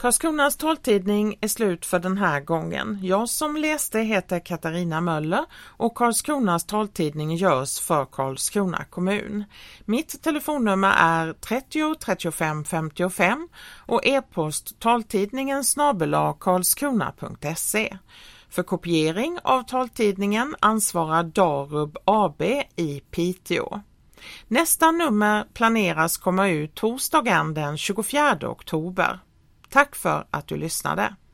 Karlskronas taltidning är slut för den här gången. Jag som läste heter Katarina Möller och Karlskronas taltidning görs för Karlskrona kommun. Mitt telefonnummer är 30 35 55 och e-post taltidningen@karlskrona.se. För kopiering av taltidningen ansvarar Darub AB i Piteå. Nästa nummer planeras komma ut torsdagen den 24 oktober. Tack för att du lyssnade.